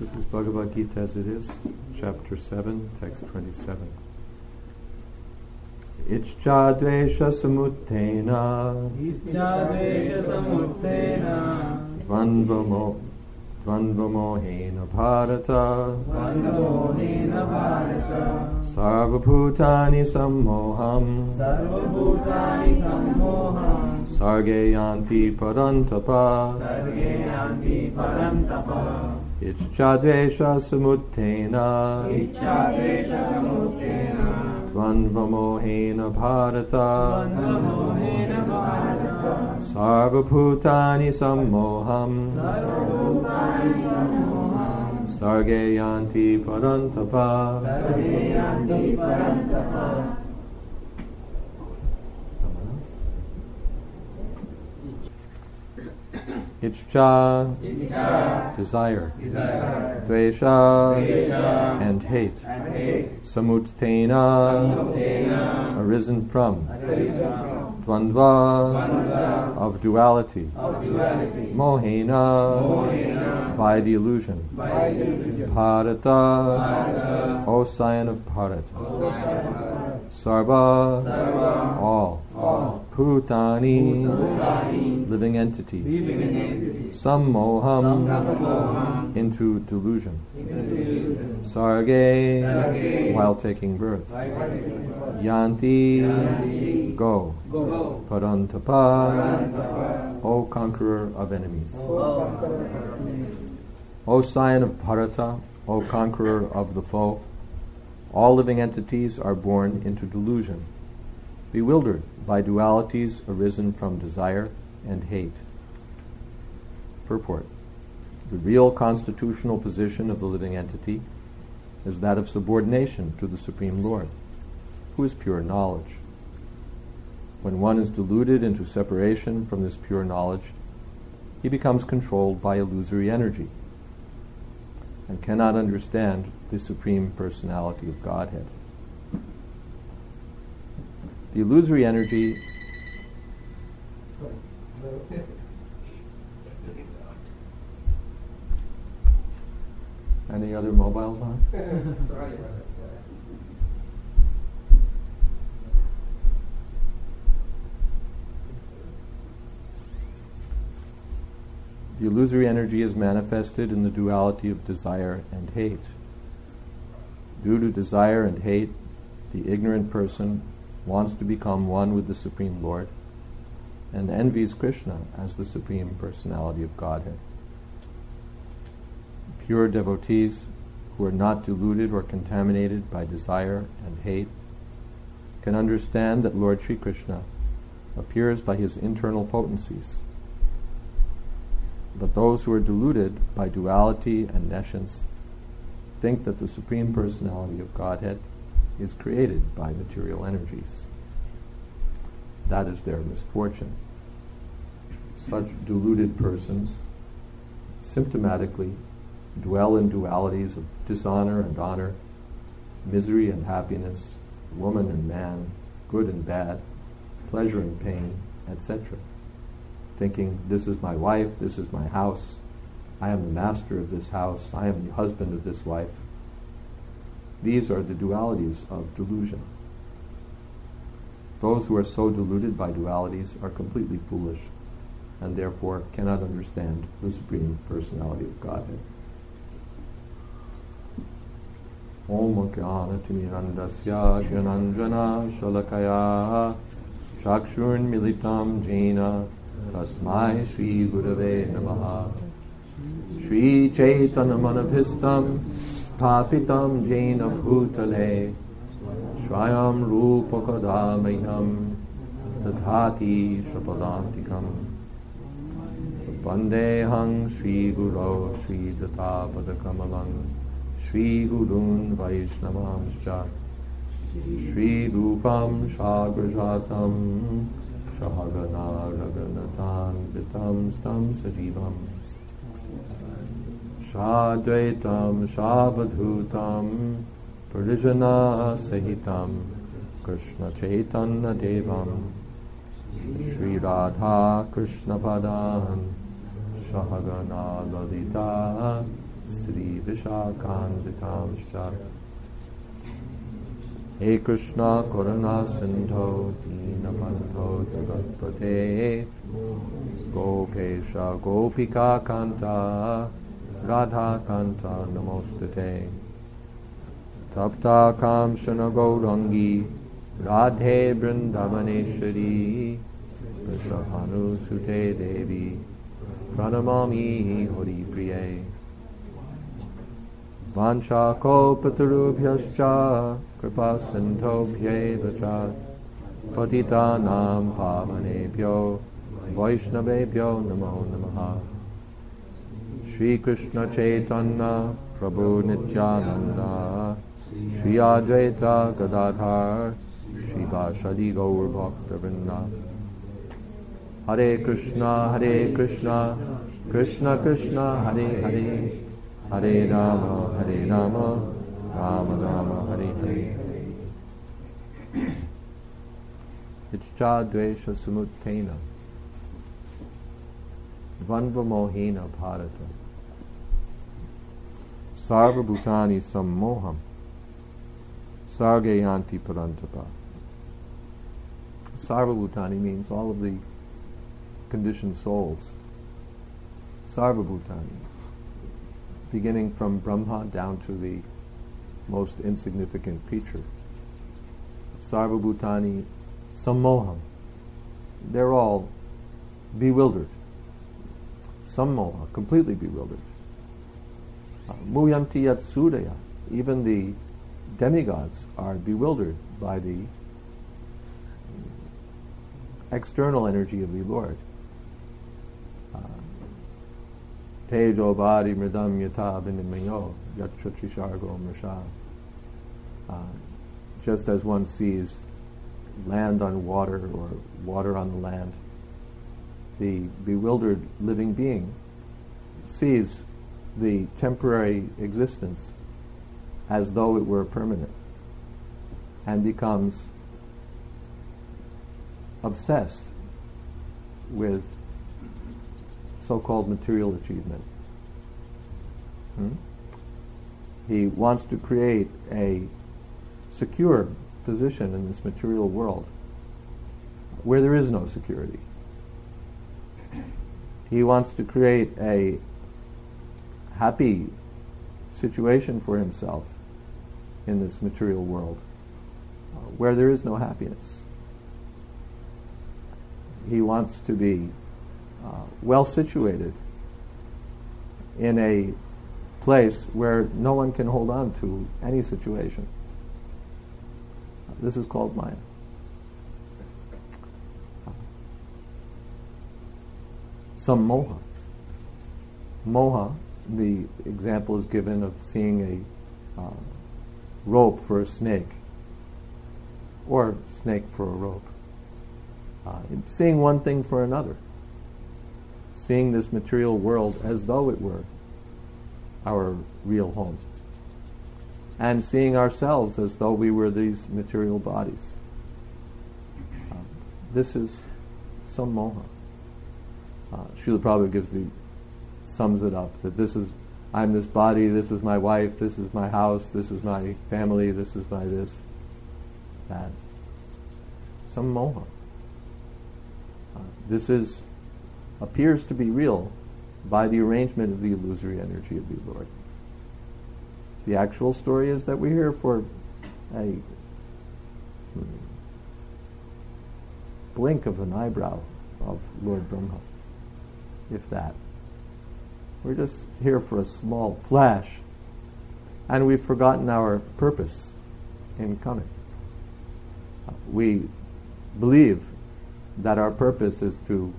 This is Bhagavad Gita as it is, chapter 7, text 27. Iccha dvesha samuttena dvandvamohena bharata sarvabhutani sammoham sargayanti parantapa Iccha samuttena dvandvamohena bharata sarvabhutani sammoham sargayanti parantapa. Iccha, desire. Dvesha, and hate. Samuttena, arisen from. Dvandva, of duality. Mohena, by the illusion. Bharata, O scion of Bharat. Sarva, all. Bhutani, living entities. Sammoham, into delusion. Sarge, while taking birth. Yanti, go. Parantapa, O conqueror of enemies. O scion of Bharata, O conqueror of the foe, all living entities are born into delusion, bewildered by dualities arisen from desire and hate. Purport. The real constitutional position of the living entity is that of subordination to the Supreme Lord, who is pure knowledge. When one is deluded into separation from this pure knowledge, he becomes controlled by illusory energy and cannot understand the Supreme Personality of Godhead. The illusory energy Any other mobiles on? The illusory energy is manifested in the duality of desire and hate. Due to desire and hate, the ignorant person wants to become one with the Supreme Lord and envies Krishna as the Supreme Personality of Godhead. Pure devotees who are not deluded or contaminated by desire and hate can understand that Lord Sri Krishna appears by his internal potencies. But those who are deluded by duality and nescience think that the Supreme Personality of Godhead is created by material energies. That is their misfortune. Such deluded persons symptomatically dwell in dualities of dishonor and honor, misery and happiness, woman and man, good and bad, pleasure and pain, etc., thinking, this is my wife, this is my house, I am the master of this house, I am the husband of this wife. These are the dualities of delusion. Those who are so deluded by dualities are completely foolish and therefore cannot understand the Supreme Personality of Godhead. Om Jnana Timirandasya Jnananjana Shalakaya Chakshurn Militam Jena Tasmai Shri Gurave Namaha Shri Chaitanya Manabhistam Sthapitam Jena Bhutale Swayam Rupa Kadamayam Tathati Shapadantikam Vandehang Shri Guru Shri Datapadakamalang Shri Gurun Vaishnavamscha Shri Rupam Shagrajatam Shahagana Raganatan Vitam Stam Sajivam Shadvaitam Shavadhutam Parijana Sahitam Krishna Chaitanya Devam Shri Radha Krishna Padan Shahagana Lalita Sri Vishakhanditamscha He Krishna Karuna Sindho Dinabandho Jagatpate Gopesha Gopika Kanta Radha Kanta Namostate Tapta Kamshana Gaurangi Radhe Vrindavaneshwari Vishwabhanu Sute Devi Pranamami Hari Priye Vancha Kalpatarubhyascha Kripa Sindhobhyeva cha Patitanam Pavanebhyo Vaishnavebhyo Namo Namaha Shri Krishna Chaitanya Prabhu Nityananda Shri Advaita Gadadhar Shri Vashadi Gaur Bhakta Vrinda Hare Krishna Krishna Krishna Hare Hare Hare Rama Rama Rama Hare Hare Ichcha Dvesha Sumuttena Dvandva Mohena Bharata Sarva Bhutani Sammoham Sargayanti Parantapa. Sarva Bhutani means all of the conditioned souls. Sarva Bhutani, beginning from Brahma down to the most insignificant creature. Sarva Bhutani Sammoham. They're all bewildered. Sammoha, completely bewildered. Muyanti Yat Sudaya. Even the demigods are bewildered by the external energy of the Lord. Tejo Bhari Mridam Yata Binimayo Yatratrishargo Mrisha. Just as one sees land on water or water on the land, the bewildered living being sees the temporary existence as though it were permanent and becomes obsessed with so-called material achievement. He wants to create a secure position in this material world where there is no security. He wants to create a happy situation for himself in this material world where there is no happiness. He wants to be well situated in a place where no one can hold on to any situation. This is called Maya. Some moha. Moha, the example is given of seeing a rope for a snake, or snake for a rope. Seeing one thing for another. Seeing this material world as though it were our real home. And seeing ourselves as though we were these material bodies. This is some moha. Srila Prabhupada sums it up, that I'm this body, this is my wife, this is my house, this is my family, this is my this, that. Some moha. This appears to be real by the arrangement of the illusory energy of the Lord. The actual story is that we're here for a blink of an eyebrow of Lord Brahma, if that. We're just here for a small flash, and we've forgotten our purpose in coming. We believe that our purpose is to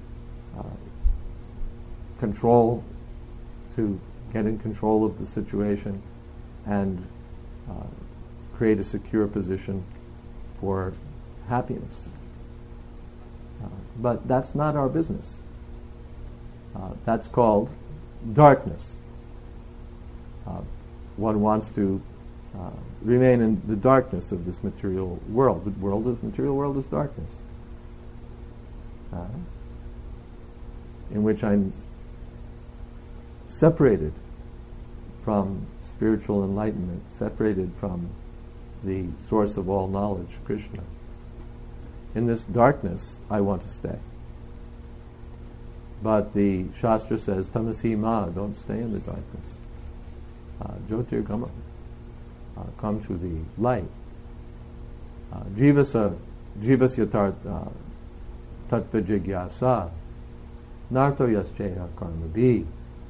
get in control of the situation and create a secure position for happiness. But that's not our business. That's called darkness. One wants to remain in the darkness of this material world. The material world is darkness, in which I'm separated from spiritual enlightenment, separated from the source of all knowledge, Krishna. In this darkness, I want to stay. But the Shastra says, Tamasi ma, don't stay in the darkness. Jyotirgama, come to the light. Jivasya tattva jigyasa, narto yasceha karma bhi.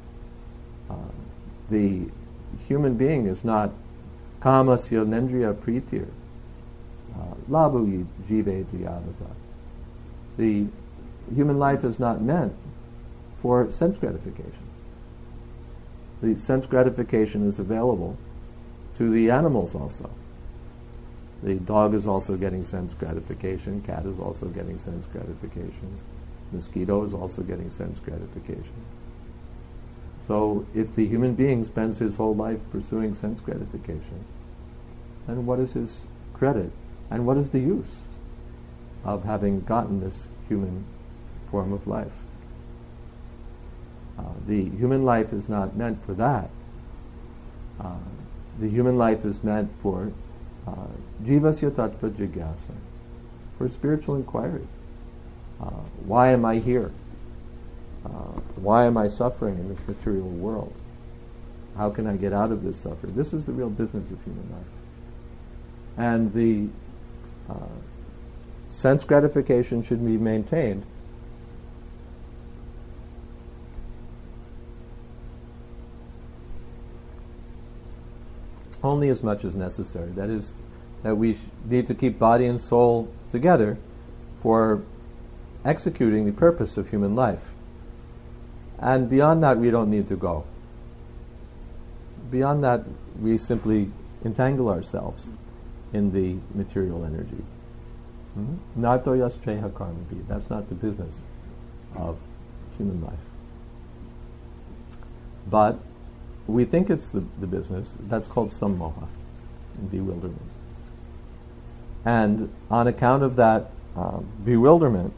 The human being is not kamasya nendriya pritir, labhu jive dhyavata. The human life is not meant for sense gratification. The sense gratification is available to the animals also. The dog is also getting sense gratification, cat is also getting sense gratification, mosquito is also getting sense gratification. So if the human being spends his whole life pursuing sense gratification, then what is his credit? And what is the use of having gotten this human form of life? The human life is not meant for that. The human life is meant for jivasya tattva jigyasa, for spiritual inquiry. Why am I here? Why am I suffering in this material world? How can I get out of this suffering? This is the real business of human life. And the sense gratification should be maintained only as much as necessary. That is, that we need to keep body and soul together for executing the purpose of human life. And beyond that, we don't need to go. Beyond that, we simply entangle ourselves in the material energy. Narto yasceha karma bhi. That's not the business of human life. But we think it's the business. That's called sammoha, bewilderment. And on account of that bewilderment,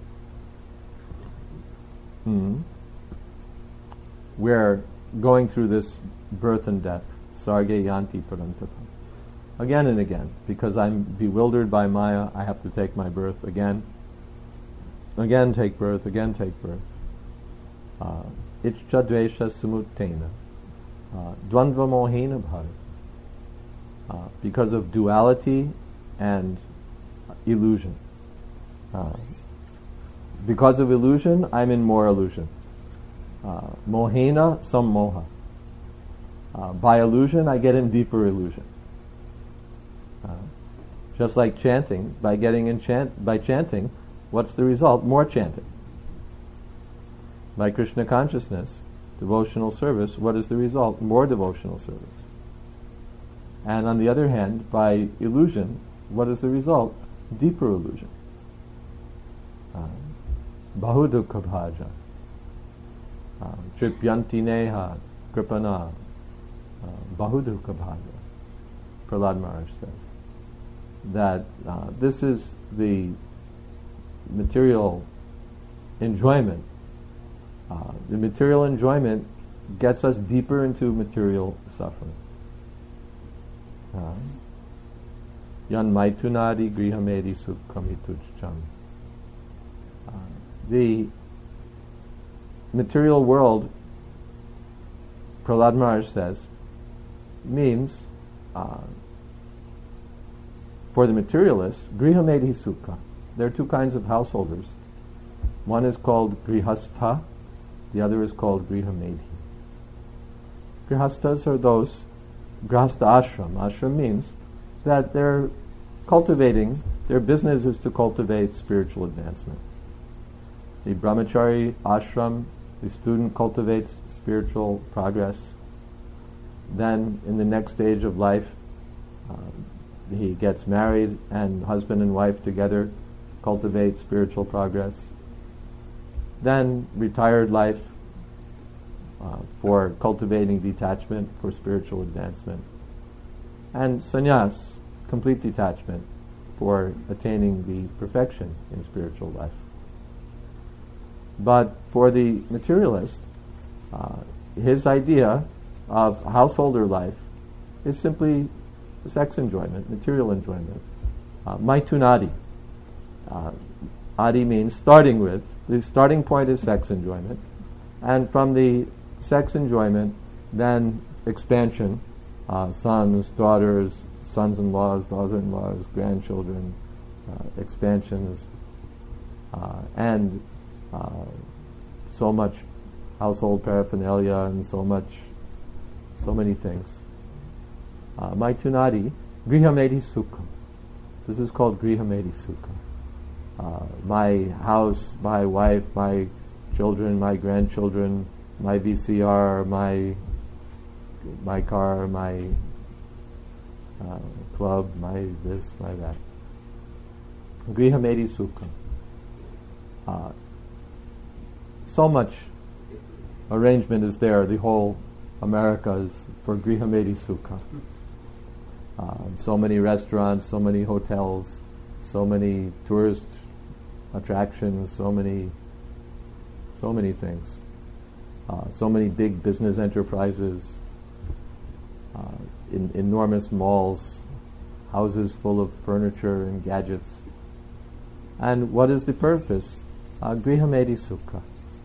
we're going through this birth and death, sarge yanti parantapa, again and again. Because I'm bewildered by Maya, I have to take my birth again take birth, again take birth. Ichcha dvesha sumuttena, dvandva mohena bhara, because of duality and illusion. Because of illusion, I'm in more illusion. Mohena sammoha. By illusion, I get in deeper illusion. Just like chanting, by chanting, what's the result? More chanting. By Krishna consciousness, devotional service, what is the result? More devotional service. And on the other hand, by illusion, what is the result? Deeper illusion. Bahudukha bhaja. Tripyanti neha kripana. Bahudukha bhaja. Prahlad Maharaj says that this is the material enjoyment. The material enjoyment gets us deeper into material suffering. Yan maitunadi grihamedi sukhamitucham. The material world, Prahlad Maharaj says, means for the materialist, grihamedi sukha. There are two kinds of householders. One is called grihastha, the other is called grihamedhi. Grihasthas are those, grihastha ashram. Ashram means that they're cultivating, their business is to cultivate spiritual advancement. The brahmachari ashram, the student cultivates spiritual progress. Then in the next stage of life, he gets married, and husband and wife together cultivate spiritual progress. Then retired life for cultivating detachment for spiritual advancement. And sannyas, complete detachment for attaining the perfection in spiritual life. But for the materialist, his idea of householder life is simply sex enjoyment, material enjoyment. Maitunadi. Adi means starting with. The starting point is sex enjoyment. And from the sex enjoyment, then expansion, sons, daughters, sons-in-laws, daughters-in-laws, grandchildren, expansions, and so much household paraphernalia and so many things. Maitunadi, grihamedi sukha. This is called grihamedi sukha. My house, my wife, my children, my grandchildren, my VCR, my car, my club, my this, my that. Grihamedi sukha. So much arrangement is there. The whole America is for grihamedi sukha. So many restaurants, so many hotels, so many tourist attractions, so many things. So many big business enterprises, enormous malls, houses full of furniture and gadgets. And what is the purpose? Grihamedi sukha.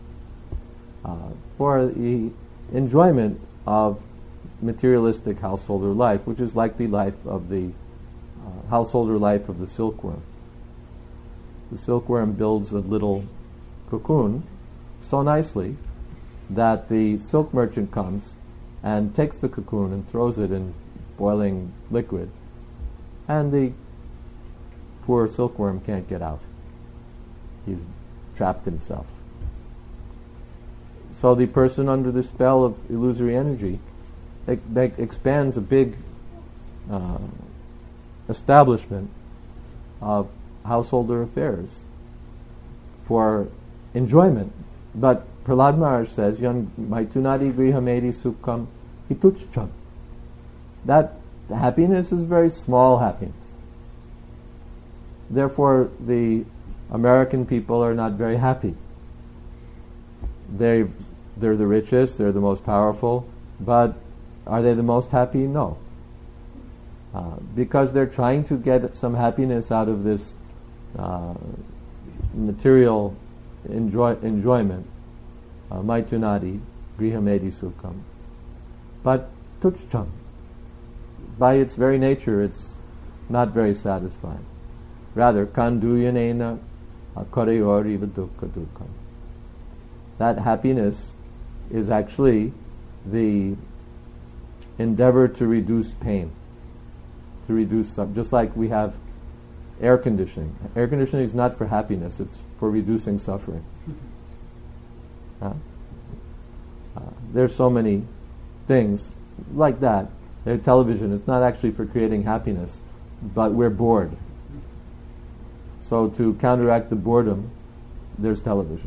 For the enjoyment of materialistic householder life, which is like the life of the householder life of the silkworm. The silkworm builds a little cocoon so nicely that the silk merchant comes and takes the cocoon and throws it in boiling liquid, and the poor silkworm can't get out. He's trapped himself. So the person under the spell of illusory energy expands a big establishment of householder affairs for enjoyment. But Prahlad Maharaj says, Yan maitunadi grihamedi sukham hituchcham. That happiness is very small happiness. Therefore, the American people are not very happy. They're the richest, they're the most powerful, but are they the most happy? No. Because they're trying to get some happiness out of this material enjoyment, maitunadi, grihamedi sukham. But tuchcham, by its very nature, it's not very satisfying. Rather, kanduyanena karayor iva dukkha dukkam. That happiness is actually the endeavor to reduce pain, to reduce just like we have air conditioning. Air conditioning is not for happiness, it's for reducing suffering. There's so many things like that. There's television, it's not actually for creating happiness, but we're bored. So to counteract the boredom, there's television.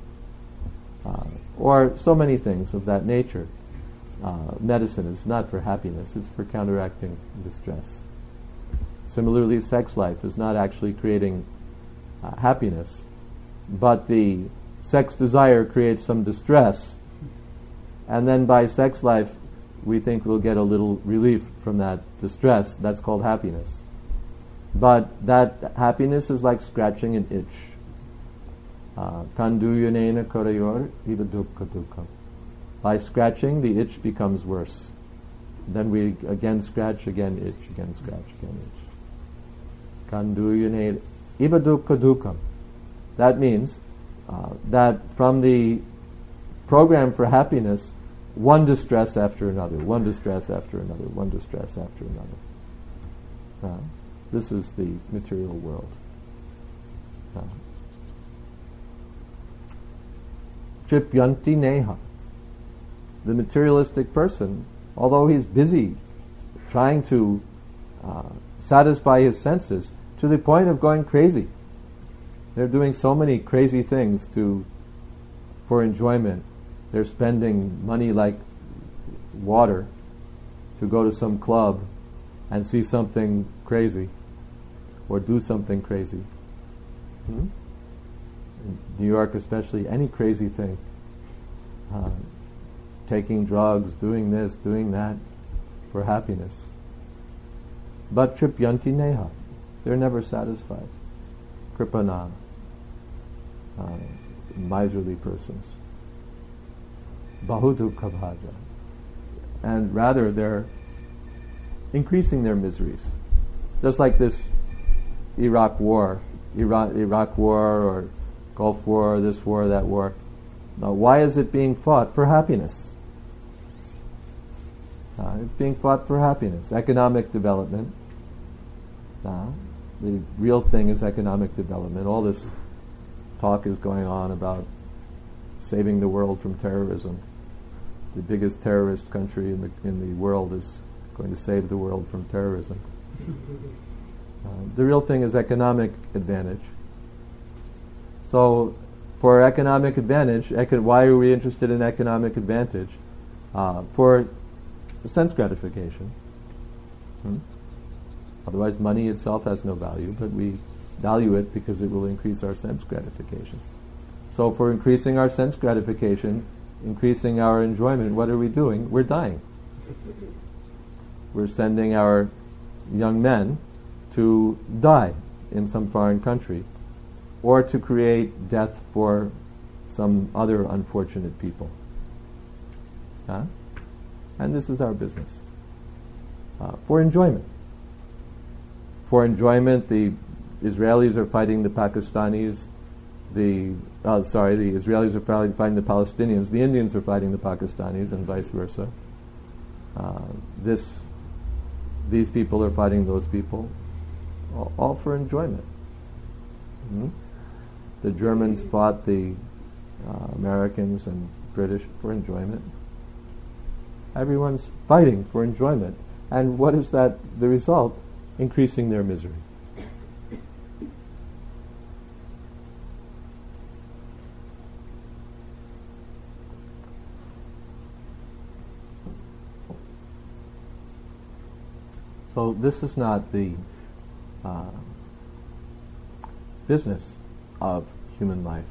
Or so many things of that nature. Medicine is not for happiness, it's for counteracting distress. Similarly, sex life is not actually creating happiness, but the sex desire creates some distress, and then by sex life we think we'll get a little relief from that distress. That's called happiness. But that happiness is like scratching an itch. Kanduyanena karayor iva dukkha dukkam. By scratching, the itch becomes worse. Then we again scratch, again itch, again scratch, again itch. Kanduyanena iva dukkha dukkam. That means that from the program for happiness, one distress after another, one distress after another, one distress after another. This is the material world. Tripyanti neha. The materialistic person, although he's busy trying to satisfy his senses to the point of going crazy. They're doing so many crazy things for enjoyment. They're spending money like water to go to some club and see something crazy or do something crazy. In New York especially, any crazy thing taking drugs, doing this, doing that for happiness. But tripyanti neha, they're never satisfied. Kripana, miserly persons. Bahudukha bhaja. And rather they're increasing their miseries. Just like this Iraq war or Gulf War, this war, that war. Now, why is it being fought? For happiness. It's being fought for happiness. Economic development. The real thing is economic development. All this talk is going on about saving the world from terrorism. The biggest terrorist country in the world is going to save the world from terrorism. The real thing is economic advantage. So, for economic advantage, why are we interested in economic advantage? For sense gratification. Otherwise, money itself has no value, but we value it because it will increase our sense gratification. So, for increasing our sense gratification, increasing our enjoyment, what are we doing? We're dying. We're sending our young men to die in some foreign country, or to create death for some other unfortunate people. And this is our business. For enjoyment. For enjoyment, the Israelis are fighting the Pakistanis. The Israelis are fighting the Palestinians. The Indians are fighting the Pakistanis, and vice versa. These people are fighting those people, all for enjoyment. The Germans fought the Americans and British for enjoyment. Everyone's fighting for enjoyment. And what is that? The result? Increasing their misery. So this is not the business of human life.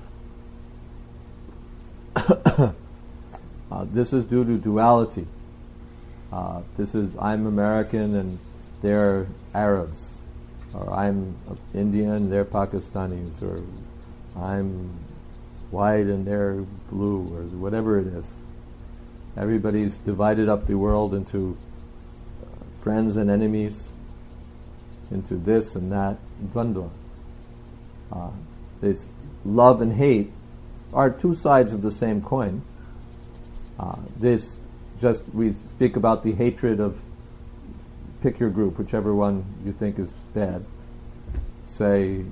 This is due to duality. This is, I'm American and they're Arabs, or I'm Indian, they're Pakistanis, or I'm white and they're blue, or whatever it is. Everybody's divided up the world into friends and enemies, into this and that, dvandva. This love and hate are two sides of the same coin. We speak about the hatred of, pick your group, whichever one you think is bad. Say,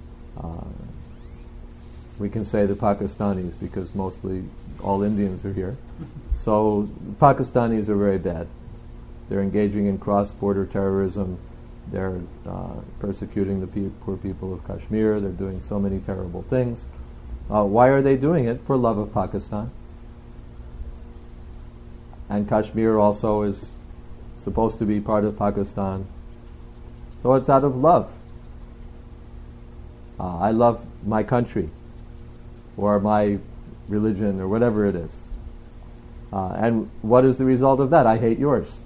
we can say the Pakistanis because mostly all Indians are here. So the Pakistanis are very bad. They're engaging in cross-border terrorism. They're persecuting the poor people of Kashmir. They're doing so many terrible things. Why are they doing it? For love of Pakistan. And Kashmir also is supposed to be part of Pakistan. So it's out of love. I love my country, or my religion, or whatever it is. And what is the result of that? I hate yours.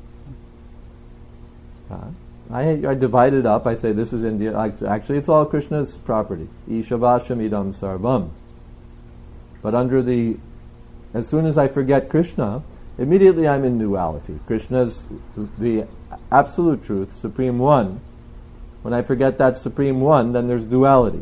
I divide it up. I say this is India. Actually, it's all Krishna's property. Ishavasham idam sarvam. But as soon as I forget Krishna, immediately I'm in duality. Krishna's the absolute truth, Supreme One. When I forget that Supreme One, then there's duality.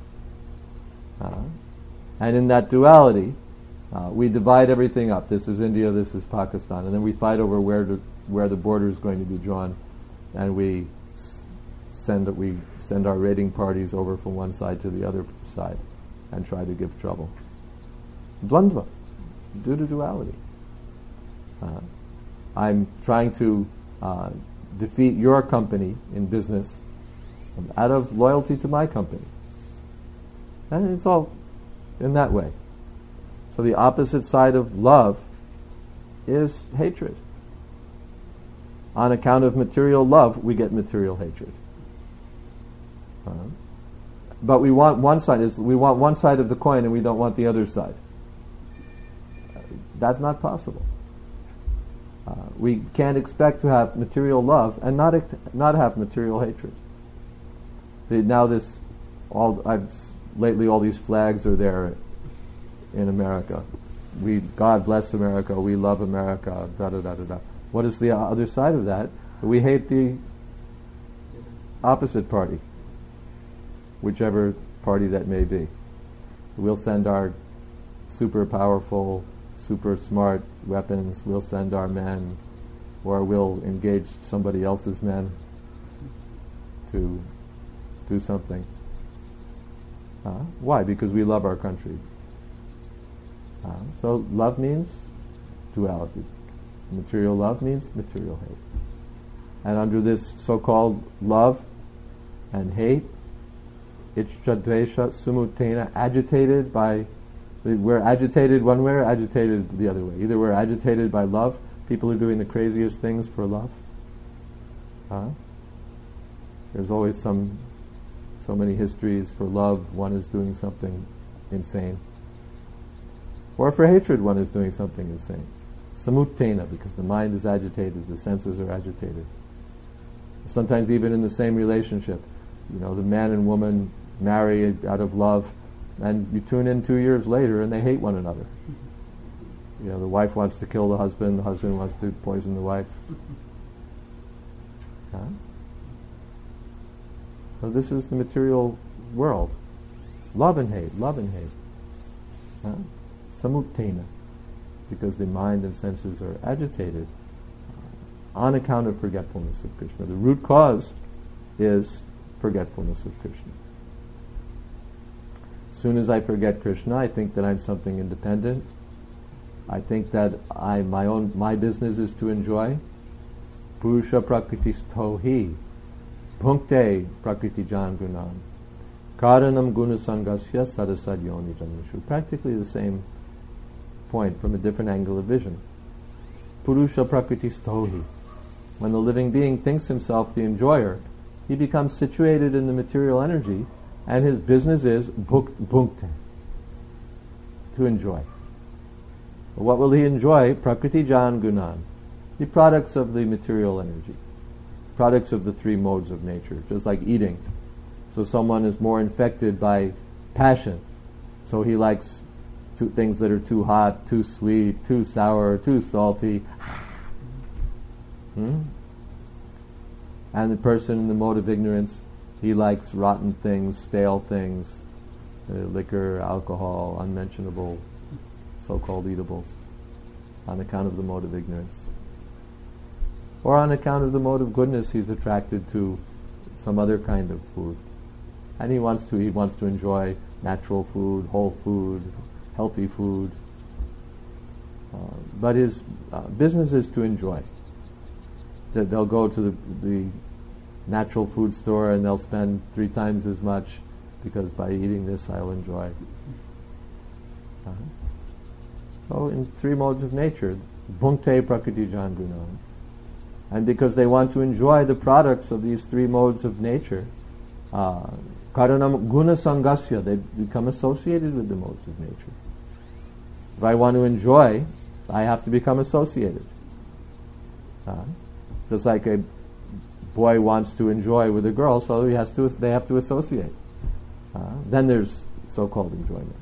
And in that duality, we divide everything up. This is India, this is Pakistan. And then we fight over where the border is going to be drawn. And we send our raiding parties over from one side to the other side and try to give trouble. Dvandva, due to duality. I'm trying to defeat your company in business out of loyalty to my company. And it's all in that way. So the opposite side of love is hatred. On account of material love, we get material hatred. But we want one side of the coin and we don't want the other side. That's not possible. We can't expect to have material love and not have material hatred. Lately all these flags are there in America. God bless America, we love America, da da da da da. What is the other side of that? We hate the opposite party, whichever party that may be. We'll send our super powerful, super smart weapons, we'll send our men, or we'll engage somebody else's men to do something. Why? Because we love our country. So love means duality. Material love means material hate. And under this so-called love and hate, Ichchadvesha sumutena, agitated by, we're agitated one way or agitated the other way. Either we're agitated by love, people are doing the craziest things for love. There's always so many histories for love, one is doing something insane. Or for hatred, one is doing something insane. Samutena, because the mind is agitated, the senses are agitated. Sometimes even in the same relationship, the man and woman marry out of love, and you tune in 2 years later and they hate one another. The wife wants to kill the husband wants to poison the wife. So this is the material world. Love and hate. Samutena, because the mind and senses are agitated on account of forgetfulness of Krishna. The root cause is forgetfulness of Krishna. As soon as I forget Krishna, I think that I'm something independent. I think that my business is to enjoy. Purusha prakritistohi, bhunkte prakriti jan gunam, karanam gunasangasya sadasad yoni janmashu. Practically the same point from a different angle of vision. Purusha prakritistohi. When the living being thinks himself the enjoyer, he becomes situated in the material energy, and his business is bhunkte, to enjoy. What will he enjoy? Prakriti jan gunan, the products of the material energy, products of the three modes of nature, just like eating. So someone is more infected by passion, so he likes things that are too hot, too sweet, too sour, too salty. And the person in the mode of ignorance, he likes rotten things, stale things, liquor, alcohol, unmentionable so-called eatables, on account of the mode of ignorance. Or on account of the mode of goodness, he's attracted to some other kind of food. And he wants to enjoy natural food, whole food, healthy food. But his business is to enjoy. They'll go to the natural food store and they'll spend 3 times as much because by eating this I'll enjoy. So in 3 modes of nature, bhunkte prakriti jan gunam. And because they want to enjoy the products of these 3 modes of nature, karanam guna sangasya, they become associated with the modes of nature. If I want to enjoy, I have to become associated. Just like a boy wants to enjoy with a girl, so they have to associate. Then there's so-called enjoyment.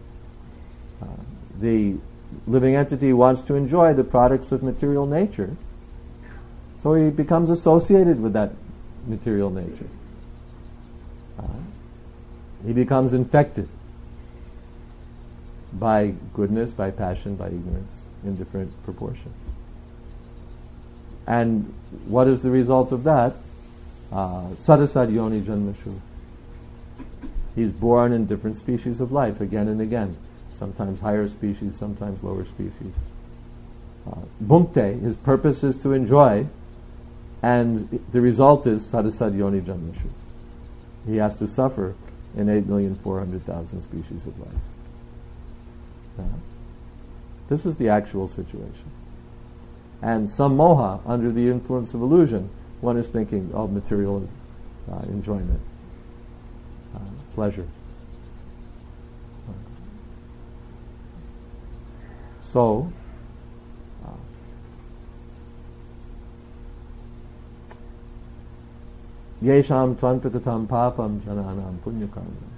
The living entity wants to enjoy the products of material nature, so he becomes associated with that material nature. He becomes infected by goodness, by passion, by ignorance, in different proportions. And what is the result of that? Sadasad yoni janmashu. He's born in different species of life again and again. Sometimes higher species, sometimes lower species. Bhunkte, his purpose is to enjoy, and the result is sadasad yoni janmashu. He has to suffer in 8,400,000 species of life. This is the actual situation. And some moha, under the influence of illusion, one is thinking of material enjoyment, pleasure. So, Yesham tvantakatam papam jananam punyakarma.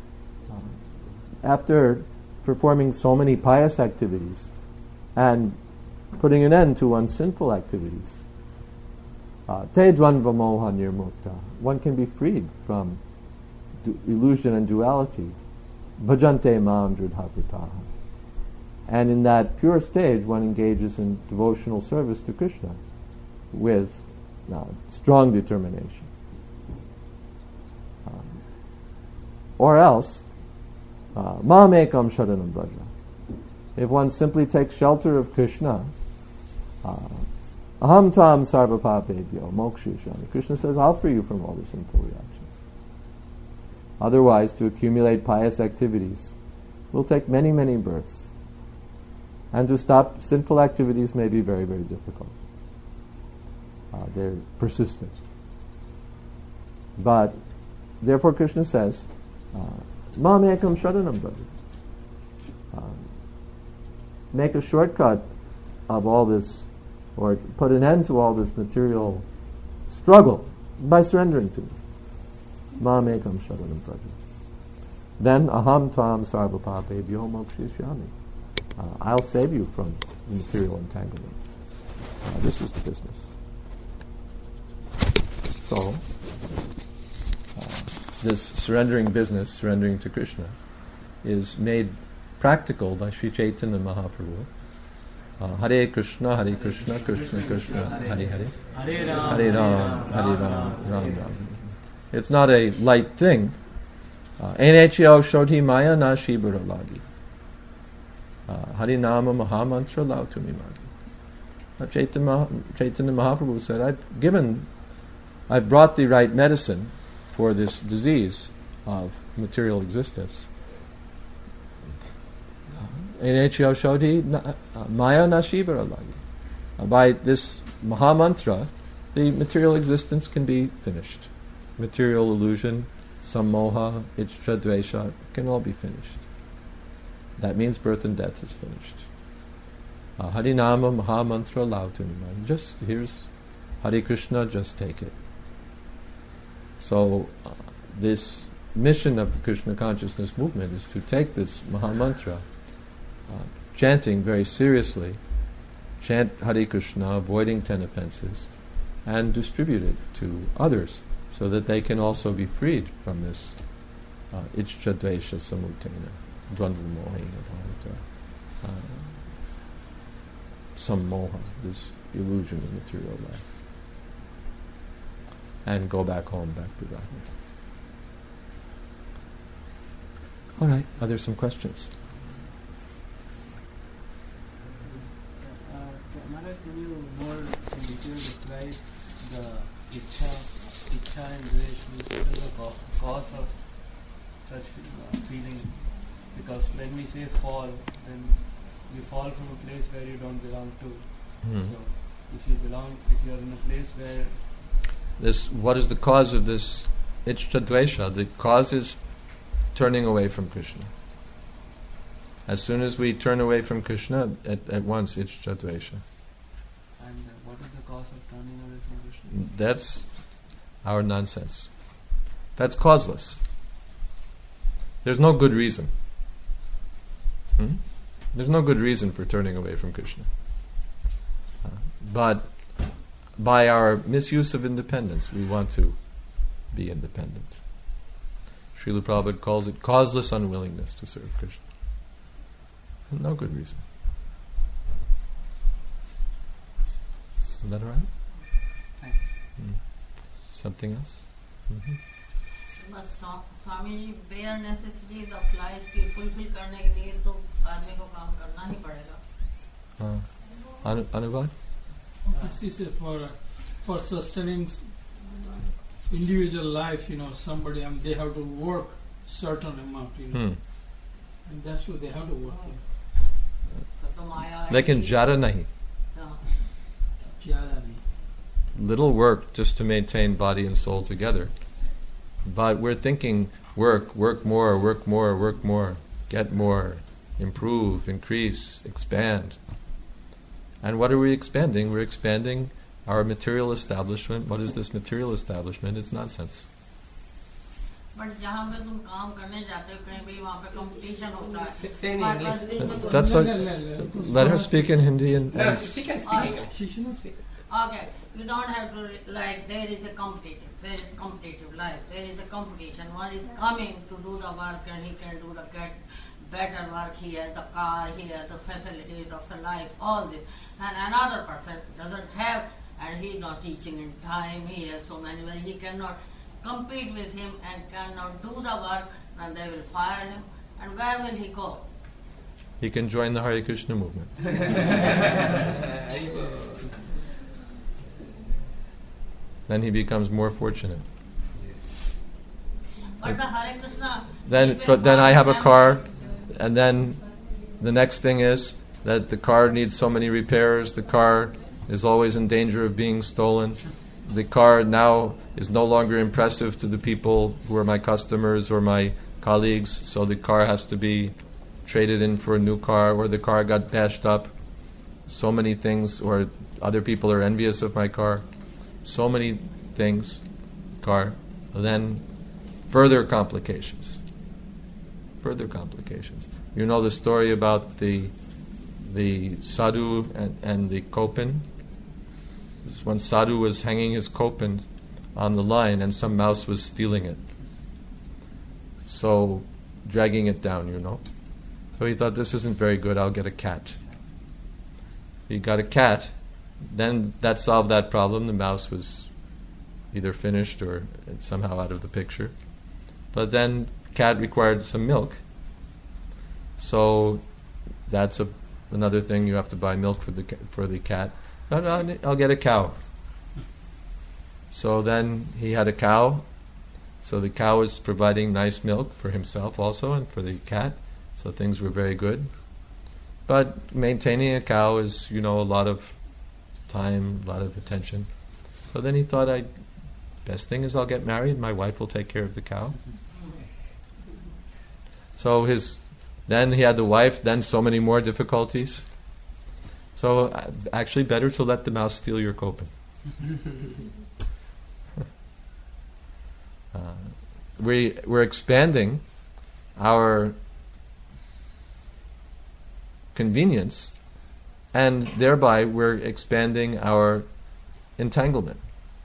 After performing so many pious activities and putting an end to one's sinful activities, te dvandva moha nirmukta, one can be freed from illusion and duality. Bhajante mam dridhaprataha. And in that pure stage, one engages in devotional service to Krishna with strong determination. Or else, mam ekam sharanam braja. If one simply takes shelter of Krishna, aham tam sarva papebhyo mokshishyami. Krishna says, I'll free you from all the sinful reactions. Otherwise, to accumulate pious activities will take many, many births. And to stop sinful activities may be very, very difficult. They're persistent. But, therefore Krishna says, mam ekam sharanam braja. Make a shortcut of all this, or put an end to all this material struggle by surrendering to me. Mam ekam sharanam braja. Then aham tam sarva papebhyo mokshishyami. I'll save you from the material entanglement. This is the business. So, this surrendering business, surrendering to Krishna, is made practical by Sri Chaitanya Mahaprabhu. Hare Krishna, Krishna Krishna, Hare Hare, Hare Ram, Ram Ram. It's not a light thing. Enechyo shodhi maya na shibura lagi. Harinama Mahamantra Lautumi Magi. Chaitanya Mahaprabhu said, I've brought the right medicine for this disease of material existence. Enechyo Shodhi Maya Nashibara Lagi. By this Mahamantra, the material existence can be finished. Material illusion, sammoha, ichcha, dvesha, can all be finished. That means birth and death is finished. Harinama Mahamantra Lautunima. Just here's Hare Krishna, just take it. So this mission of the Krishna consciousness movement is to take this Mahamantra, chanting very seriously, chant Hare Krishna, avoiding 10 offenses, and distribute it to others so that they can also be freed from this ichcha dvesha samutena. Sammoha, this illusion of material life, and go back home, back to Radha. All right, are there some questions? Maharaj, can you more in detail describe the ichcha and dvesh, which is the cause of such feeling? Because when we say fall, then we fall from a place where you don't belong to. So if you are in a place where what is the cause of this ichcha dvesha? The cause is turning away from Krishna. As soon as we turn away from Krishna, at once ichcha dvesha. And what is the cause of turning away from Krishna? That's our nonsense. That's causeless. There's no good reason. There's no good reason for turning away from Krishna. But by our misuse of independence, we want to be independent. Srila Prabhupada calls it causeless unwillingness to serve Krishna. No good reason. Is that all right? Thank you. Something else? बस Swami ji bare necessities of life की fulfill करने के लिए तो आदमी को काम करना ही पड़ेगा. Anubhav? She said for sustaining individual life, somebody they have to work certain amount, and that's what they have to work. लेकिन ज़्यादा नहीं. ज़्यादा नहीं. Little work just to maintain body and soul together. But we're thinking work more, get more, improve, increase, expand. And what are we expanding? We're expanding Our material establishment, what is this material establishment? It's nonsense. But जहाँ पे तुम काम करने जाते हो कहीं भी वहाँ पे कंपटीशन होता है. Say in English. That's what, let her speak in Hindi and No, she can speak English. She should not say. Okay, you don't have to like there is a competitive life. There is a competition. One is coming to do the work and he can do the get better work. He has the car, he has the facilities of the life, all this. And another person doesn't have, and he is not teaching in time. He has so many, but he cannot compete with him and cannot do the work. And they will fire him. And where will he go? he can join the Hare Krishna movement. Then he becomes more fortunate. But the Hare Krishna. Then I have a car, and then the next thing is that the car needs so many repairs. The car is always in danger of being stolen. The car now is no longer impressive to the people who are my customers or my colleagues, so the car has to be traded in for a new car, or the car got dashed up. So many things, or other people are envious of my car. So many things, car. Then further complications. You know the story about the sadhu and the kopin? When sadhu was hanging his kopin on the line and some mouse was stealing it. So, dragging it down, you know. So he thought, this isn't very good, I'll get a cat. He got a cat, then that solved that problem. The mouse was either finished or somehow out of the picture. But then cat required some milk. So that's another thing, you have to buy milk for the cat. I'll get a cow. So then he had a cow. So the cow was providing nice milk for himself also and for the cat. So things were very good. But maintaining a cow is, a lot of time, a lot of attention. So then he thought, best thing is I'll get married, my wife will take care of the cow. So then he had the wife, then so many more difficulties. So actually better to let the mouse steal your kopin. We're expanding our convenience, and thereby we're expanding our entanglement.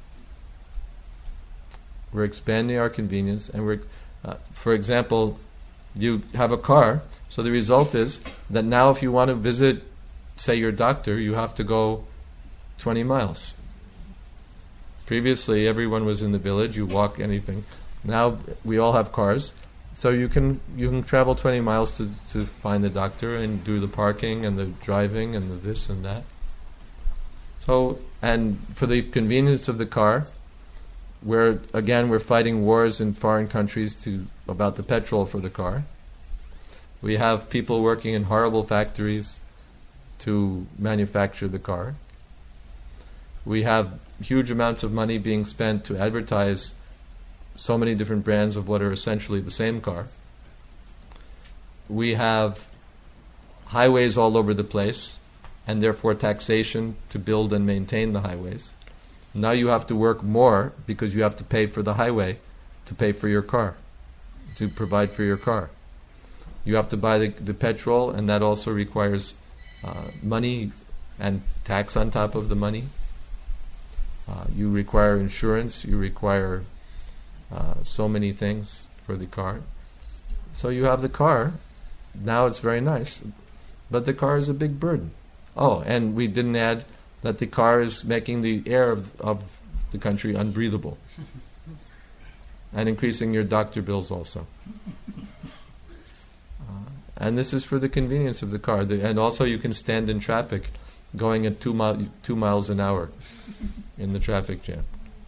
We're expanding our convenience, and for example, you have a car, so the result is that now if you want to visit, say, your doctor, you have to go 20 miles. Previously, everyone was in the village, you walk anything. Now we all have cars, so you can travel 20 miles to find the doctor and do the parking and the driving and the this and that. So, and for the convenience of the car, we're fighting wars in foreign countries about the petrol for the car. We have people working in horrible factories to manufacture the car. We have huge amounts of money being spent to advertise so many different brands of what are essentially the same car. We have highways all over the place, and therefore taxation to build and maintain the highways. Now you have to work more because you have to pay for the highway to pay for your car, to provide for your car. You have to buy the petrol, and that also requires money and tax on top of the money. You require insurance, you require so many things for the car. So you have the car, now it's very nice, but the car is a big burden. Oh, and we didn't add that the car is making the air of the country unbreathable and increasing your doctor bills also. And this is for the convenience of the car. And also you can stand in traffic going at 2 miles an hour in the traffic jam.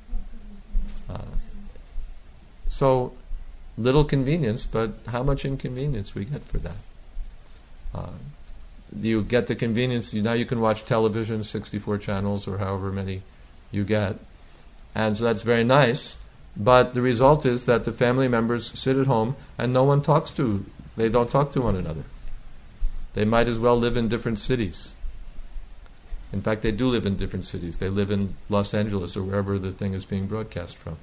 So little convenience, but how much inconvenience we get for that. You get the convenience, now you can watch television, 64 channels or however many you get. And so that's very nice, but the result is that the family members sit at home and they don't talk to one another. They might as well live in different cities. In fact, they do live in different cities. They live in Los Angeles or wherever the thing is being broadcast from.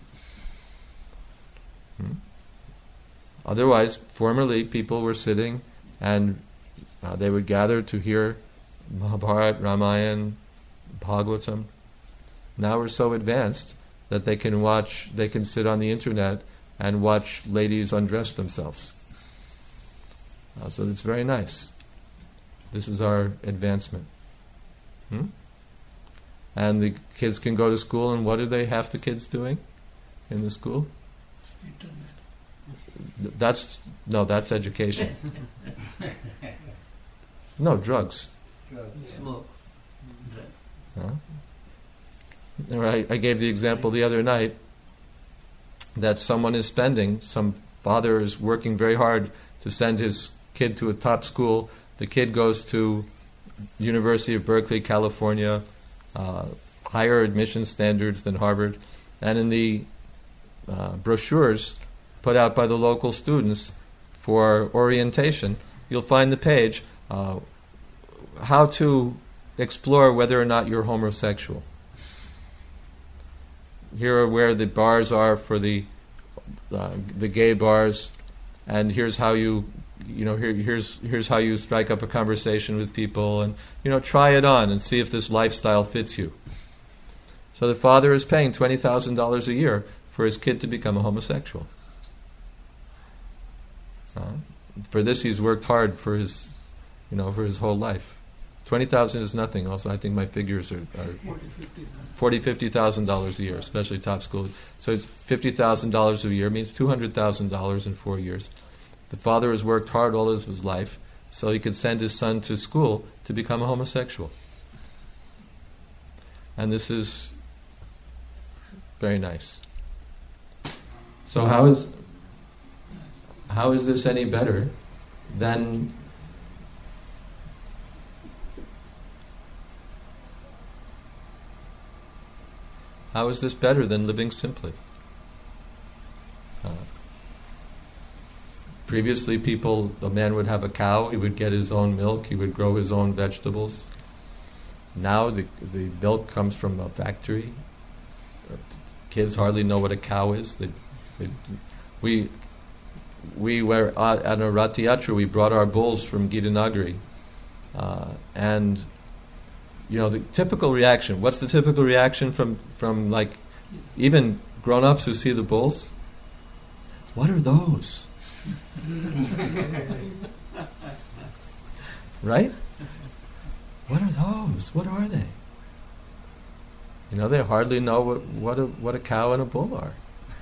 Otherwise, formerly people were sitting and they would gather to hear Mahabharata, Ramayana, Bhagavatam. Now we're so advanced that they can sit on the internet and watch ladies undress themselves. So it's very nice. This is our advancement. And the kids can go to school, and what are they, half the kids doing in the school? Internet. That's education. No, drugs. Smoke. I gave the example the other night that some father is working very hard to send his kid to a top school. The kid goes to University of Berkeley, California, higher admission standards than Harvard, and in the brochures put out by the local students for orientation, you'll find the page, how to explore whether or not you're homosexual. Here are where the bars are for the gay bars, and here's how here's how you strike up a conversation with people, and try it on and see if this lifestyle fits you. So the father is paying $20,000 a year for his kid to become a homosexual. For this, he's worked hard for his whole life. $20,000 is nothing. Also, I think my figures are $40,000-$50,000 a year, especially top school. So it's $50,000 a year means $200,000 in 4 years. The father has worked hard all of his life so he could send his son to school to become a homosexual. And this is very nice. So how is this any better than living simply? Previously, a man would have a cow, he would get his own milk, he would grow his own vegetables. Now the milk comes from a factory. Kids hardly know what a cow is. We were at a Rath Yatra, we brought our bulls from Gitanagari. And the typical reaction, what's the typical reaction from like even grown-ups who see the bulls? What are those? Right? What are those? What are they? They hardly know what a cow and a bull are.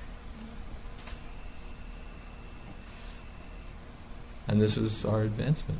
And this is our advancement.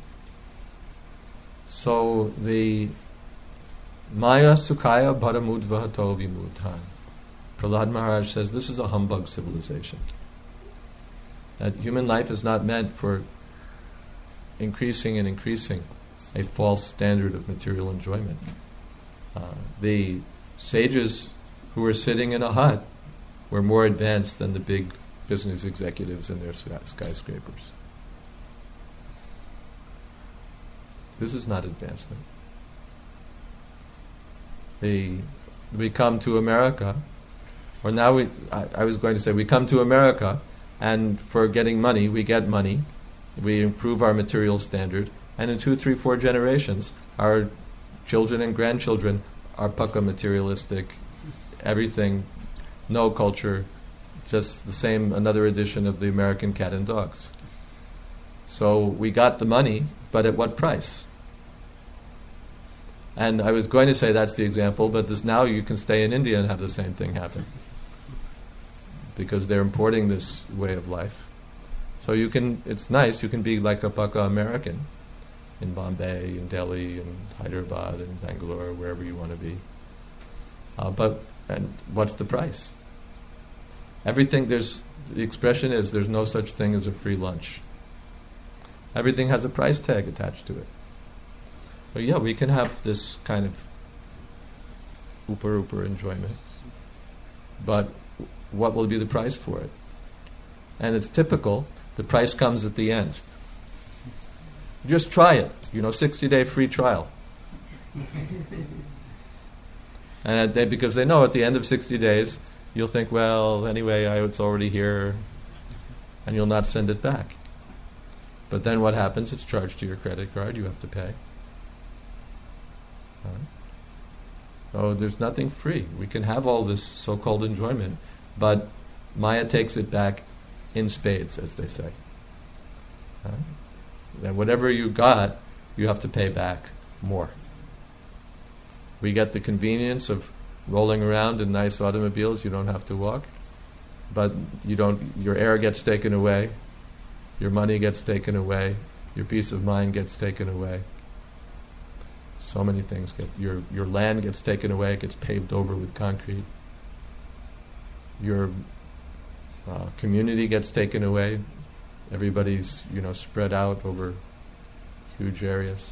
So the Maya Sukhaya Bharamudvahato Vimudhan. Prahlad Maharaj says this is a humbug civilization. That human life is not meant for increasing a false standard of material enjoyment. The sages who were sitting in a hut were more advanced than the big business executives in their skyscrapers. This is not advancement. We come to America, or now I was going to say we come to America, and for getting money, we get money, we improve our material standard, and in 2, 3, 4 generations, our children and grandchildren are pukka materialistic, everything, no culture, just the same, another edition of the American cat and dogs. So we got the money, but at what price? And I was going to say that's the example, but now you can stay in India and have the same thing happen. Because they're importing this way of life. So it's nice, you can be like a pukka American in Bombay, in Delhi, in Hyderabad, in Bangalore, wherever you want to be. And what's the price? The expression is there's no such thing as a free lunch. Everything has a price tag attached to it. So yeah, we can have this kind of upar enjoyment. But what will be the price for it? And it's typical, the price comes at the end. Just try it, 60-day free trial. And because they know at the end of 60 days, you'll think, well, anyway, it's already here, and you'll not send it back. But then what happens? It's charged to your credit card, you have to pay. So there's nothing free. We can have all this so-called enjoyment, but Maya takes it back in spades, as they say. And whatever you got, you have to pay back more. We get the convenience of rolling around in nice automobiles, you don't have to walk, but your air gets taken away, your money gets taken away, your peace of mind gets taken away. So many things your land gets taken away, it gets paved over with concrete. Your community gets taken away. Everybody's spread out over huge areas.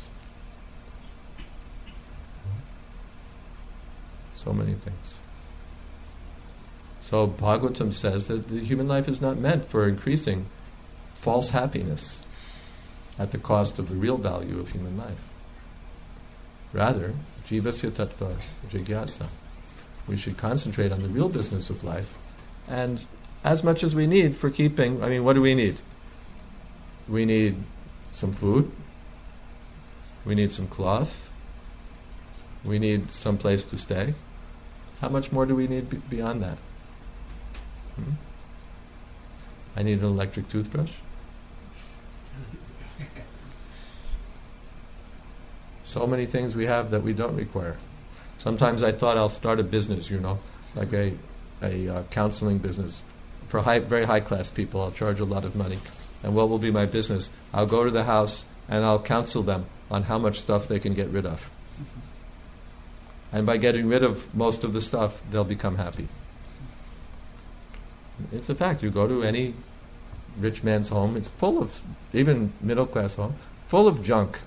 So many things. So Bhagavatam says that the human life is not meant for increasing false happiness at the cost of the real value of human life. Rather, jivasya tattva jigyasa. We should concentrate on the real business of life, and as much as we need for keeping, what do we need? We need some food, we need some cloth, we need some place to stay. How much more do we need beyond that? I need an electric toothbrush. So many things we have that we don't require. Sometimes I thought I'll start a business, like a counseling business for very high class people. I'll charge a lot of money. And what will be my business? I'll go to the house and I'll counsel them on how much stuff they can get rid of. And by getting rid of most of the stuff, they'll become happy. It's a fact. You go to any rich man's home, it's full of, even middle class home, full of junk.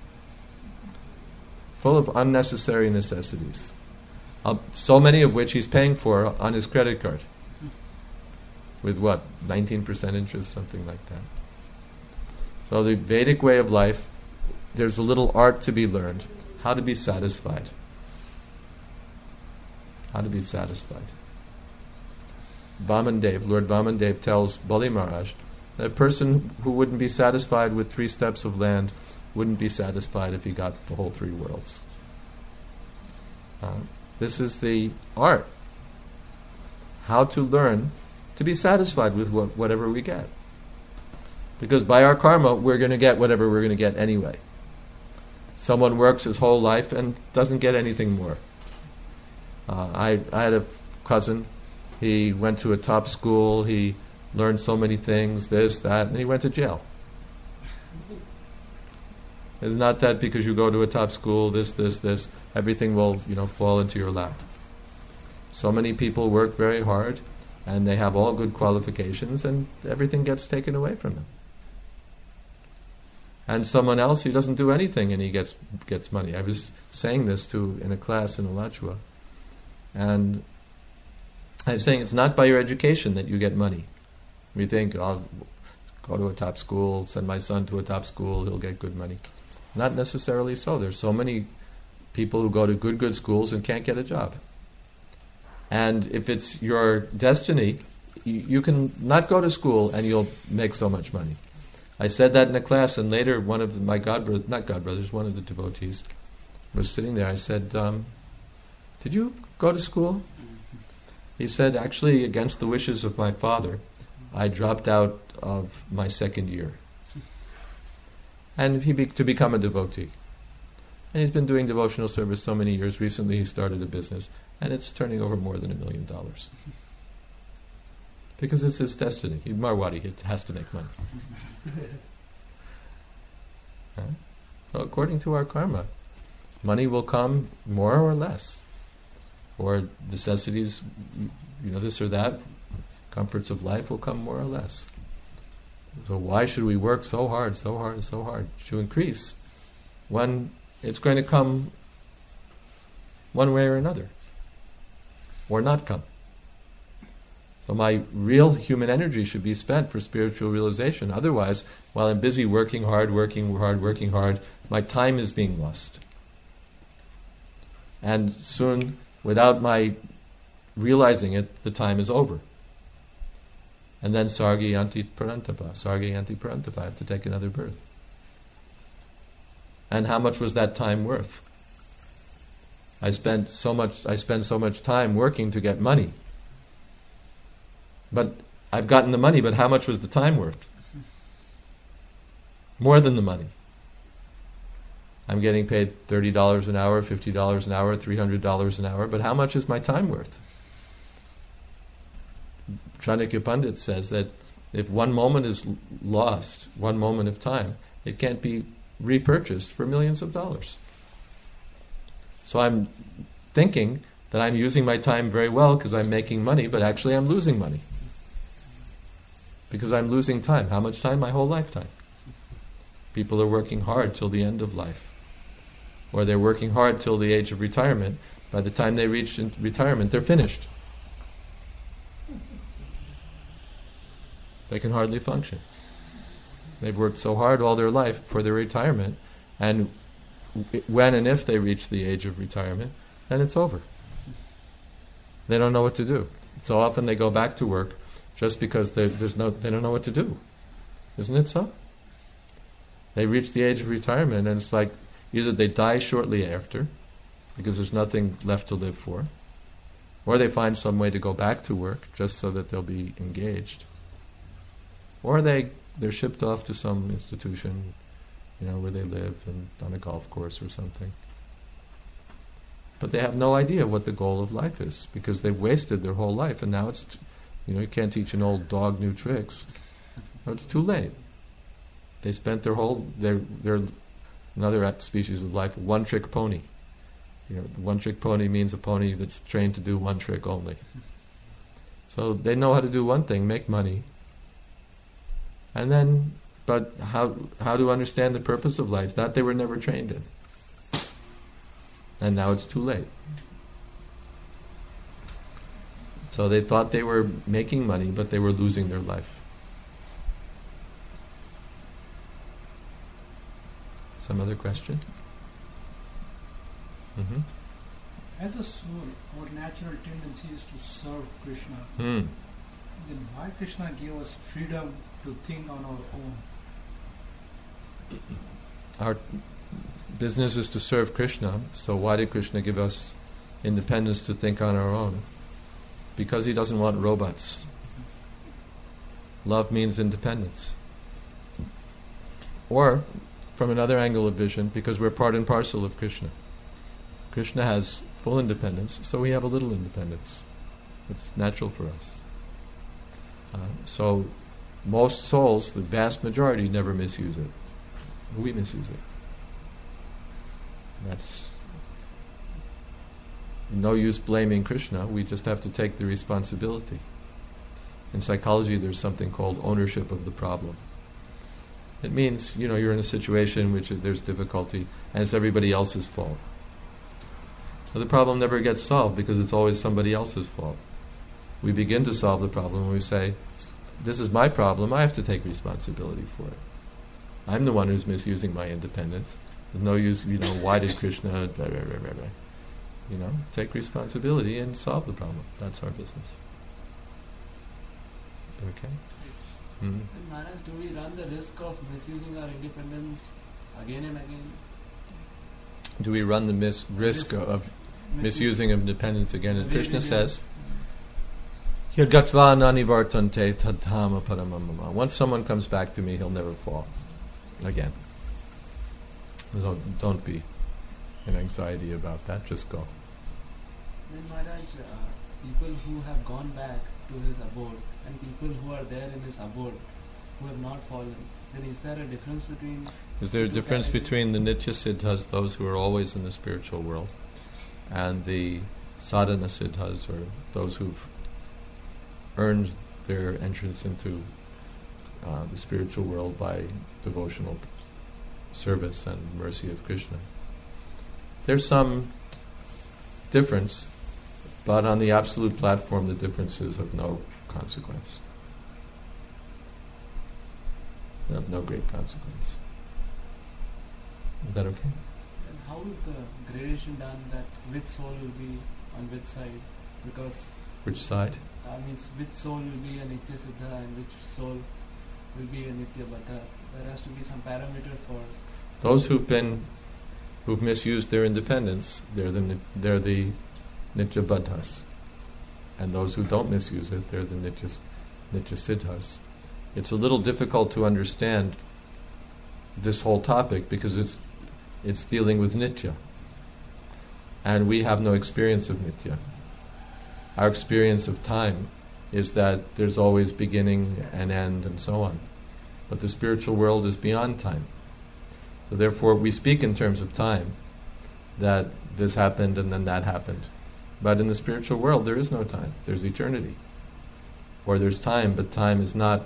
Full of unnecessary necessities. So many of which he's paying for on his credit card. With 19% interest, something like that. So the Vedic way of life, there's a little art to be learned. How to be satisfied. How to be satisfied. Lord Vamandev tells Bali Maharaj that a person who wouldn't be satisfied with 3 steps of land wouldn't be satisfied if he got the whole 3 worlds. This is the art. How to learn to be satisfied with whatever we get. Because by our karma, we're going to get whatever we're going to get anyway. Someone works his whole life and doesn't get anything more. I had a cousin. He went to a top school. He learned so many things, this, that, and he went to jail. It's not that because you go to a top school, this, everything will, fall into your lap. So many people work very hard, and they have all good qualifications, and everything gets taken away from them. And someone else, he doesn't do anything, and he gets money. I was saying this in a class in Alachua, and I was saying it's not by your education that you get money. We think, I'll go to a top school, send my son to a top school, he'll get good money. Not necessarily so. There's so many people who go to good schools and can't get a job. And if it's your destiny, you can not go to school and you'll make so much money. I said that in a class, and later one of my one of the devotees was sitting there. I said, did you go to school? He said, actually, against the wishes of my father, I dropped out of my 2nd year. And to become a devotee. And he's been doing devotional service so many years. Recently he started a business, and it's turning over more than $1 million. Because it's his destiny. He's Marwadi, he has to make money. So according to our karma, money will come more or less. Or necessities, this or that, comforts of life will come more or less. So why should we work so hard to increase when it's going to come one way or another, or not come? So my real human energy should be spent for spiritual realization. Otherwise, while I'm busy working hard, my time is being lost. And soon without my realizing it, the time is over. And then sargi yanti parantapa, I have to take another birth. And how much was that time worth? I spend so much time working to get money. But I've gotten the money, but how much was the time worth? More than the money. I'm getting paid $30 an hour, $50 an hour, $300 an hour, but how much is my time worth? Chanakya Pandit says that if one moment is lost, one moment of time, it can't be repurchased for millions of dollars. So I'm thinking that I'm using my time very well because I'm making money, but actually I'm losing money. Because I'm losing time. How much time? My whole lifetime. People are working hard till the end of life. Or they're working hard till the age of retirement. By the time they reach retirement, they're finished. They can hardly function. They've worked so hard all their life for their retirement, and when and if they reach the age of retirement, then it's over. They don't know what to do. So often they go back to work just because they don't know what to do. Isn't it so? They reach the age of retirement and it's like either they die shortly after because there's nothing left to live for, or they find some way to go back to work just so that they'll be engaged. Or they're shipped off to some institution, where they live and on a golf course or something. But they have no idea what the goal of life is because they've wasted their whole life, and now it's, you can't teach an old dog new tricks. No, it's too late. They spent they're another species of life, one-trick pony. The one-trick pony means a pony that's trained to do one trick only. So they know how to do one thing, make money. And then, but how to understand the purpose of life? That they were never trained in. And now it's too late. So they thought they were making money, but they were losing their life. Some other question? Mm-hmm. As a soul, our natural tendency is to serve Krishna. Mm. Then why Krishna gave us freedom to think on our own? Our business is to serve Krishna, so why did Krishna give us independence to think on our own? Because he doesn't want robots. Love means independence. Or, from another angle of vision, because we're part and parcel of Krishna. Krishna has full independence, so we have a little independence. It's natural for us. So most souls, the vast majority, never misuse it. We misuse it. That's no use blaming Krishna. We just have to take the responsibility. In psychology, there's something called ownership of the problem. It means, you're in a situation in which there's difficulty, and it's everybody else's fault. But the problem never gets solved because it's always somebody else's fault. We begin to solve the problem when we say, this is my problem, I have to take responsibility for it. I'm the one who's misusing my independence. There's no use, why did Krishna, blah, blah, blah, blah, blah. Take responsibility and solve the problem. That's our business. Okay? Mm-hmm. And Maharaj, do we run the risk of misusing our independence again and again? Do we run the risk of misusing of independence again? And Krishna says, Yadgatva nanivartante tadhama paramamama. Once someone comes back to me, he'll never fall again. Don't be in anxiety about that, just go. Then Maharaj, people who have gone back to his abode and people who are there in his abode who have not fallen, then is there a difference between... Is there a difference between the Nitya Siddhas, those who are always in the spiritual world, and the Sadhana Siddhas, or those who've earned their entrance into the spiritual world by devotional service and mercy of Krishna? There's some difference, but on the absolute platform the difference is of no consequence. Of no great consequence. Is that okay? And how is the gradation done that which soul will be on which side, because Which side? means which soul will be a Nitya Siddha and which soul will be a Nitya Baddha. There has to be some parameter for Those who've misused their independence, they're the Nitya Baddhas. And those who don't misuse it, they're the Nitya Siddhas. It's a little difficult to understand this whole topic because it's dealing with Nitya. And we have no experience of Nitya. Our experience of time is that there's always beginning and end and so on. But the spiritual world is beyond time. So therefore we speak in terms of time, that this happened and then that happened. But in the spiritual world there is no time, there's eternity. Or there's time, but time is not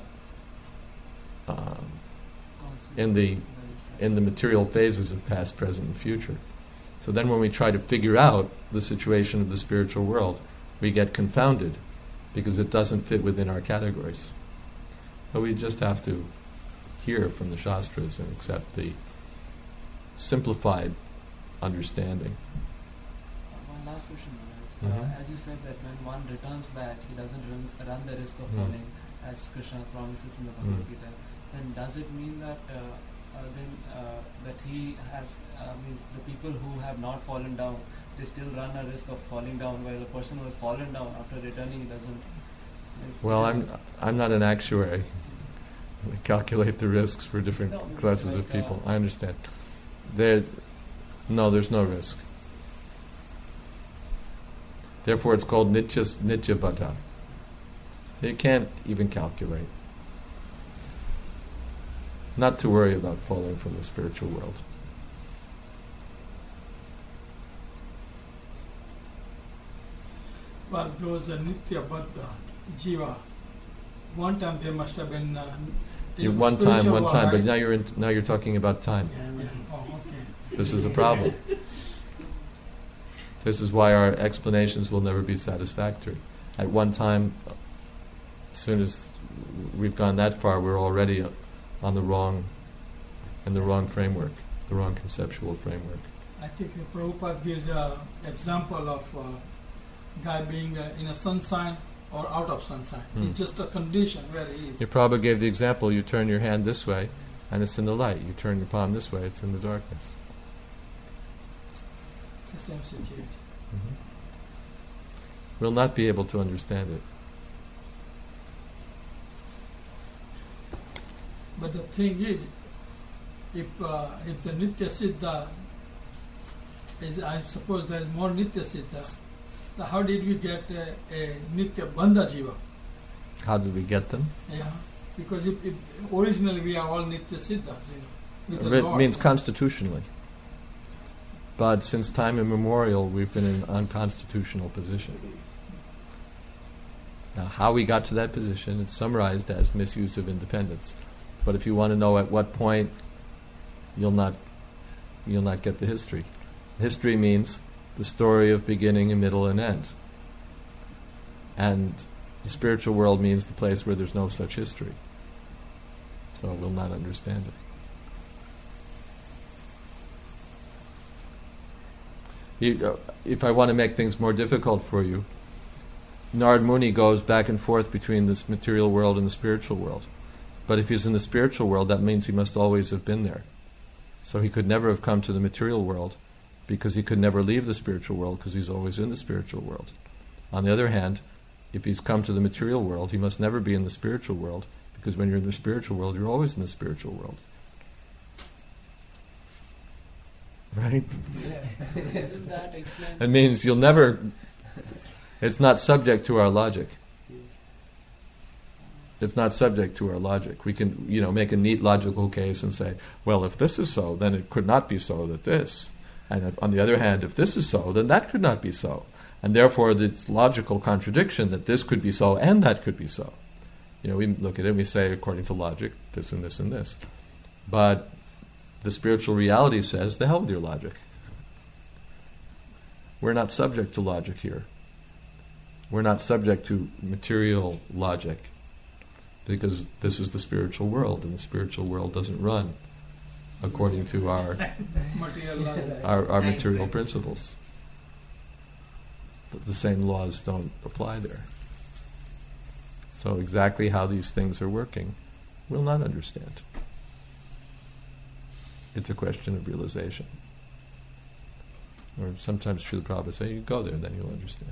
in the material phases of past, present, and future. So then when we try to figure out the situation of the spiritual world, we get confounded because it doesn't fit within our categories. So we just have to hear from the Shastras and accept the simplified understanding. One last question, Maharaj. As you said that when one returns back, he doesn't run the risk of falling, as Krishna promises in the Bhagavad Gita. Then does it mean that that he has means the people who have not fallen down, they still run a risk of falling down, while the person who has fallen down after returning doesn't? Well, I'm not an actuary. I calculate the risks for different classes of people. I understand. There's no risk. Therefore, it's called Nitya Baddha. You can't even calculate. Not to worry about falling from the spiritual world. Well, those Nitya Baddha, Jiva, one time they must have been one time, right? But now you're talking about time. Yeah. Oh, okay. This is a problem. This is why our explanations will never be satisfactory. At one time, as soon as we've gone that far, we're already in the wrong framework, the wrong conceptual framework. I think Prabhupada gives an example of a guy being in a sunshine or out of sunshine. It's just a condition where he is. Prabhupada gave the example, you turn your hand this way and it's in the light. You turn your palm this way, it's in the darkness. It's the same situation. We'll not be able to understand it. But the thing is, if the Nitya Siddha is, I suppose there is more Nitya Siddha, so how did we get a Nitya Bandha Jiva? How did we get them? Yeah, because if originally we are all Nitya Siddhas, with the It Lord. means constitutionally. But since time immemorial, we've been in an unconstitutional position. Now, how we got to that position is summarized as misuse of independence. But if you want to know at what point, you'll not get the history. History means the story of beginning and middle and end. And the spiritual world means the place where there's no such history. So we'll not understand it. If I want to make things more difficult for you, Narad Muni goes back and forth between this material world and the spiritual world. But if he's in the spiritual world, that means he must always have been there. So he could never have come to the material world because he could never leave the spiritual world because he's always in the spiritual world. On the other hand, if he's come to the material world, he must never be in the spiritual world because when you're in the spiritual world, you're always in the spiritual world. Right? Isn't that explained? It means you'll never... It's not subject to our logic. It's not subject to our logic. We can, make a neat logical case and say, well, if this is so, then it could not be so that this. And if, on the other hand, if this is so, then that could not be so. And therefore, it's logical contradiction that this could be so and that could be so. We look at it and we say, according to logic, this and this and this. But the spiritual reality says, the hell with your logic. We're not subject to logic here. We're not subject to material logic because this is the spiritual world, and the spiritual world doesn't run according to our material principles. the same laws don't apply there. So exactly how these things are working, we'll not understand. It's a question of realization. Or sometimes Srila Prabhupada say, you go there, then you'll understand.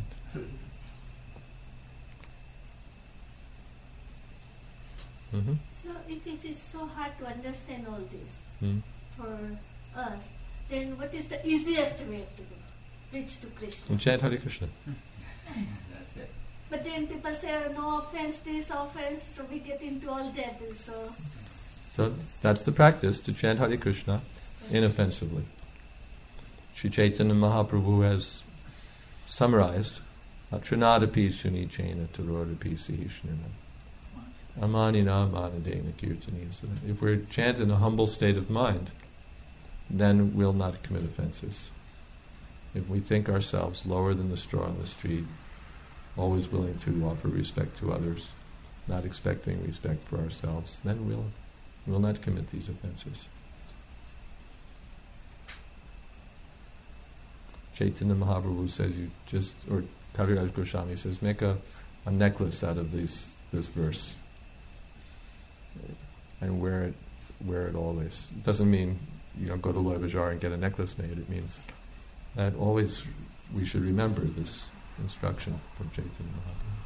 Mm-hmm. So if it is so hard to understand all this for us, then what is the easiest way to do? Reach to Krishna. And chant Hare Krishna. That's it. But then people say, no offense, this offense, so we get into all that. So that's the practice, to chant Hare Krishna inoffensively. Sri Chaitanya Mahaprabhu has summarized, Trinadapi Sunichena Tarodapi Sihishnana Amanina Manadena Kirtani. So if we're chanting in a humble state of mind, then we'll not commit offenses. If we think ourselves lower than the straw on the street, always willing to offer respect to others, not expecting respect for ourselves, then we'll not commit these offenses. Chaitanya Mahaprabhu says or Kaviraj Goswami says, make a necklace out of this verse and wear it always. It doesn't mean go to Loy Bazaar and get a necklace made. It means that always we should remember this instruction from Chaitanya Mahaprabhu.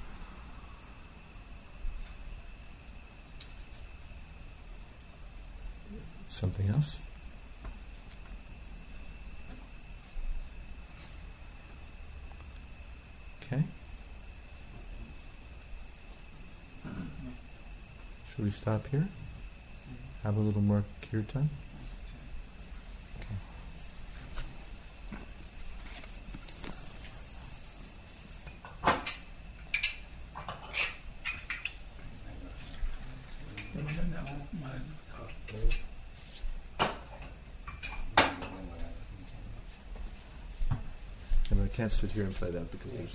Something else? Okay. Should we stop here? Have a little more kirtan? Okay. And I can't sit here and play that because there's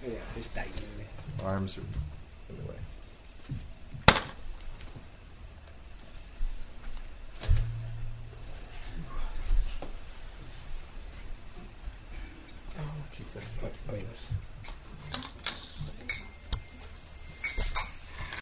arms are in the way. Oh, keep that. Oh, yes.